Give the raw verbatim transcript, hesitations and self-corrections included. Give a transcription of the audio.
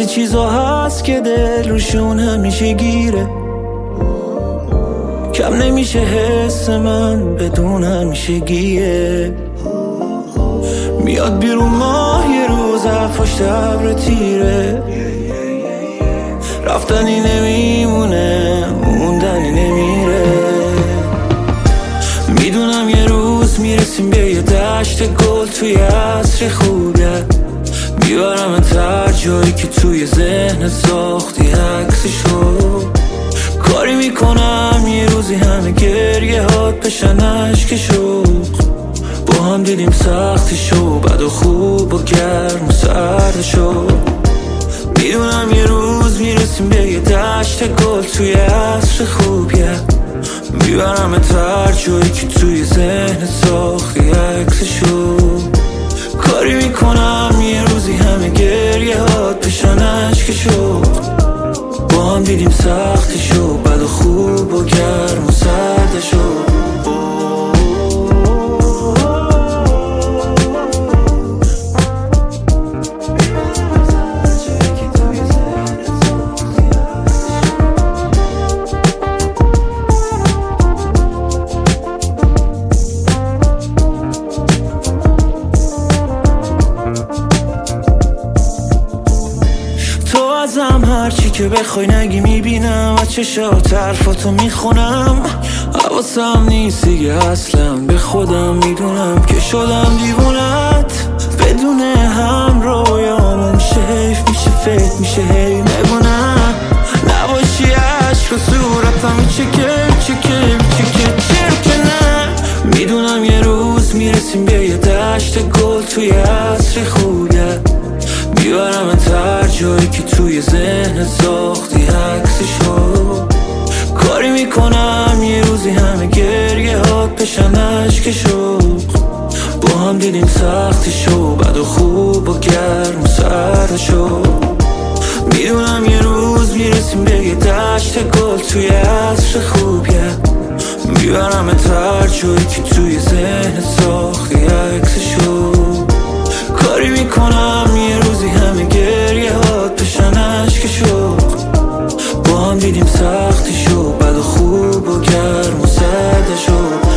بعضی چیزا هست که دل روشون همیشه گیره، کم نمیشه حس من بدون همیشه گیه. میاد بیرون ماه یه روز پشت ابر تیره، رفتنی نمیمونه موندنی نمیره. میدونم یه روز میرسیم به یه دشت گل توی عصر خوبیه، میبرم تر جایی که توی ذهن ساختی عکسشو. کاری میکنم یه روزی همه گریه هات بشن عشق شوق، با هم دیدیم سختیشو بد و خوب و گرم و سردشو. میدونم یه روز میرسیم به یه دشت گل توی عصر خوبیه، میبرم تر جایی که توی ذهن ساختی عکسشو. کاری میکنم یه روزی همه گریه هات بشن عشق شوق، با هم دیدیم سختیشو بد و خوب و گرم و سردشو. ازم هرچی که بخوای نگی میبینم، از چشات حرفاتو میخونم. حواسم نیست دیگه اصلا به خودم، میدونم که شدم دیوونت. بدون هم رویامون میشه حیف، میشه فکر میشه هی نگونم. نباشی عشق و صورتم میچکه چکه میچکه چرکه نه. میدونم یه روز میرسیم به یه دشت گل توی عصر خوبیه، میبرم تر جایی که توی ذهن ساختی عکسشو. کاری میکنم یه روزی همه گریه هات بشن عشق شوق، با هم دیدیم سختیشو بد و خوب و گرم و سردشو. میدونم یه روز میرسیم به یه دشت گل توی عصر خوبیه، میبرم تر جایی که توی ذهن ساختی عکسشو. کاری میکنم یه روزی همه گریه هات بشن عشق شوق، با هم دیدیم سختیشو بد و خوب و گرم و سردشو.